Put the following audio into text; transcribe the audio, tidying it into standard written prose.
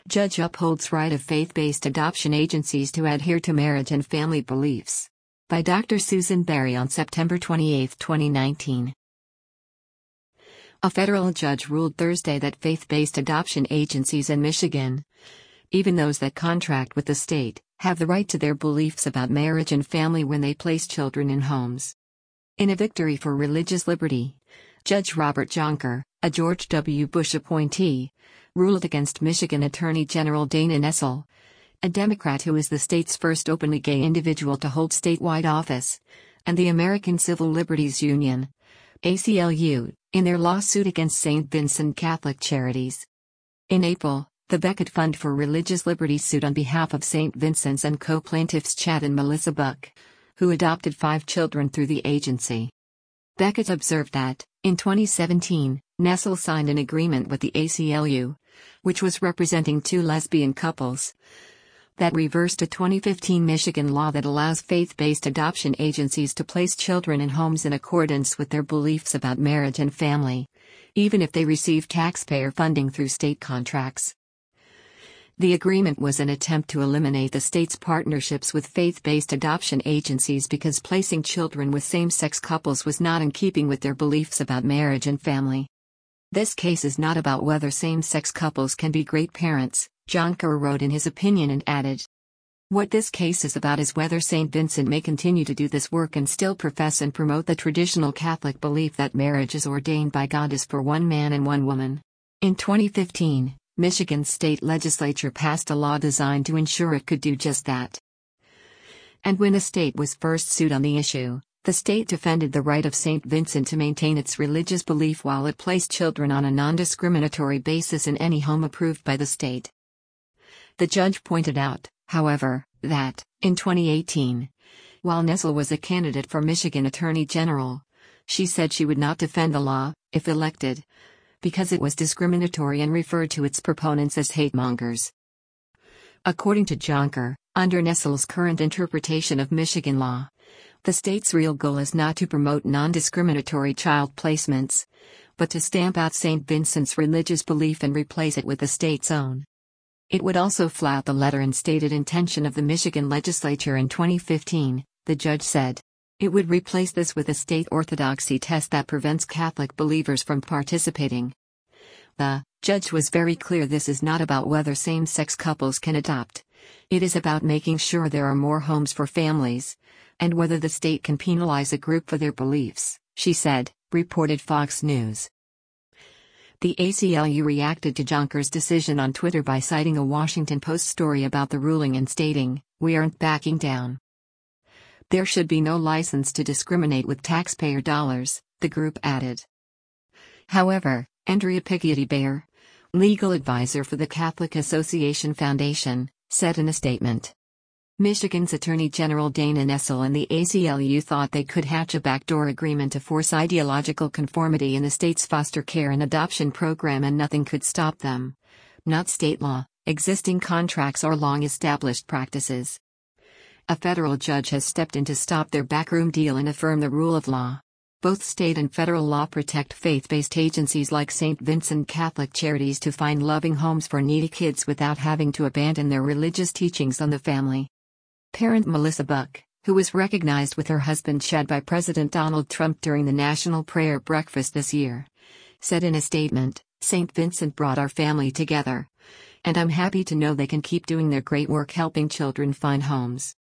Judge upholds right of faith-based adoption agencies to adhere to marriage and family beliefs. By Dr. Susan Berry on September 28, 2019. A federal judge ruled Thursday that faith-based adoption agencies in Michigan, even those that contract with the state, have the right to their beliefs about marriage and family when they place children in homes. In a victory for religious liberty, Judge Robert Jonker, a George W. Bush appointee, ruled against Michigan Attorney General Dana Nessel, a Democrat who is the state's first openly gay individual to hold statewide office, and the American Civil Liberties Union, ACLU, in their lawsuit against St. Vincent Catholic Charities. In April, the Becket Fund for Religious Liberty sued on behalf of St. Vincent's and co-plaintiffs Chad and Melissa Buck, who adopted 5 children through the agency. Becket observed that, in 2017, Nessel signed an agreement with the ACLU, which was representing 2 lesbian couples, that reversed a 2015 Michigan law that allows faith-based adoption agencies to place children in homes in accordance with their beliefs about marriage and family, even if they receive taxpayer funding through state contracts. The agreement was an attempt to eliminate the state's partnerships with faith-based adoption agencies because placing children with same-sex couples was not in keeping with their beliefs about marriage and family. This case is not about whether same-sex couples can be great parents, Jonker wrote in his opinion and added. What this case is about is whether St. Vincent may continue to do this work and still profess and promote the traditional Catholic belief that marriage is ordained by God is for one man and one woman. In 2015, Michigan's state legislature passed a law designed to ensure it could do just that. And when a state was first sued on the issue, the state defended the right of St. Vincent to maintain its religious belief while it placed children on a non-discriminatory basis in any home approved by the state. The judge pointed out, however, that, in 2018, while Nessel was a candidate for Michigan Attorney General, she said she would not defend the law, if elected, because it was discriminatory and referred to its proponents as hate-mongers. According to Jonker, under Nessel's current interpretation of Michigan law, the state's real goal is not to promote non-discriminatory child placements, but to stamp out St. Vincent's religious belief and replace it with the state's own. It would also flout the letter and stated intention of the Michigan legislature in 2015, the judge said. It would replace this with a state orthodoxy test that prevents Catholic believers from participating. The judge was very clear this is not about whether same-sex couples can adopt. It is about making sure there are more homes for families, and whether the state can penalize a group for their beliefs, she said, reported Fox News. The ACLU reacted to Jonker's decision on Twitter by citing a Washington Post story about the ruling and stating, "We aren't backing down. There should be no license to discriminate with taxpayer dollars," the group added. However, Andrea Piglietti-Beyer, legal advisor for the Catholic Association Foundation, said in a statement, Michigan's Attorney General Dana Nessel and the ACLU thought they could hatch a backdoor agreement to force ideological conformity in the state's foster care and adoption program, and nothing could stop them. Not state law, existing contracts, or long-established practices. A federal judge has stepped in to stop their backroom deal and affirm the rule of law. Both state and federal law protect faith-based agencies like St. Vincent Catholic Charities to find loving homes for needy kids without having to abandon their religious teachings on the family. Parent Melissa Buck, who was recognized with her husband Chad by President Donald Trump during the National Prayer Breakfast this year, said in a statement, "St. Vincent brought our family together, and I'm happy to know they can keep doing their great work helping children find homes."